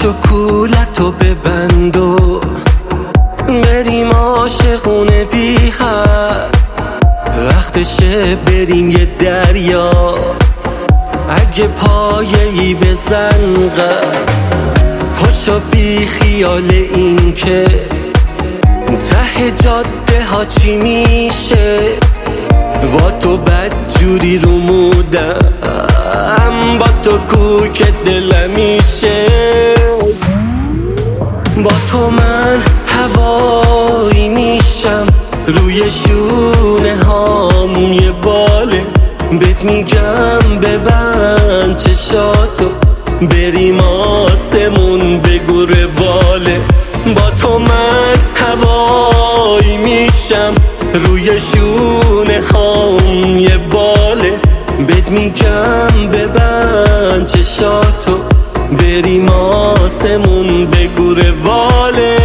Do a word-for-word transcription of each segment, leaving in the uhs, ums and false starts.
پاشو کولتو ببند و بریم عاشقونه بی حد. وقتشه بریم یه دریا، اگه پایه‌ای بزن قد. پاشو بی خیال این که ته جاده ها چی میشه. با تو بدجوری رو مودم، با تو کو که دلم میشه. با تو من هوایی میشم، روی شونه هام یه باله. بهت میگم ببند چشاتو، بریم آسمون بگو رواله. با تو من هوایی میشم، روی شونه هام یه باله. بهت میگم ببند چشاتو، بریم آسمون بگو رواله.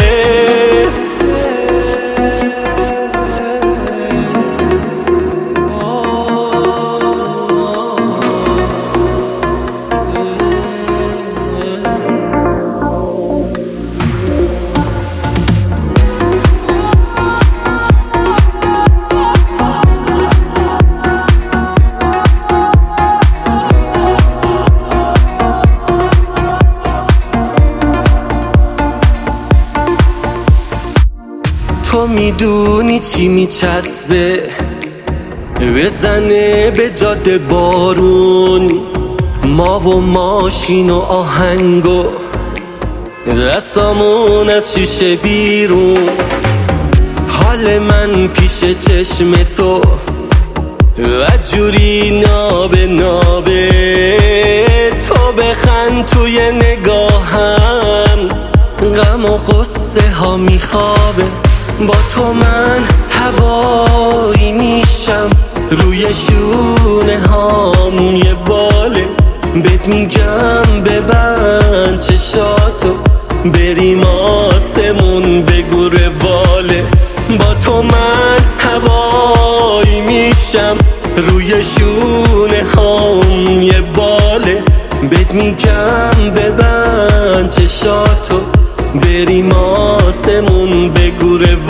تو میدونی چی میچسبه بزنه به جاده بارون. ما و ماشین و آهنگ و دستامون از شیشه بیرون. حال من پیش چشم تو وجوری نابه نابه. تو بخند توی نگاهم، غم و قصه ها میخوابه. با تو من هوایی میشم، روی شونه هام یه باله. بهت میگم ببند چشاتو، بریم آسمون بگو رواله. با تو من هوایی میشم، روی شونه هام یه باله. بهت میگم ببند چشاتو، بریم آسمون بگو رواله.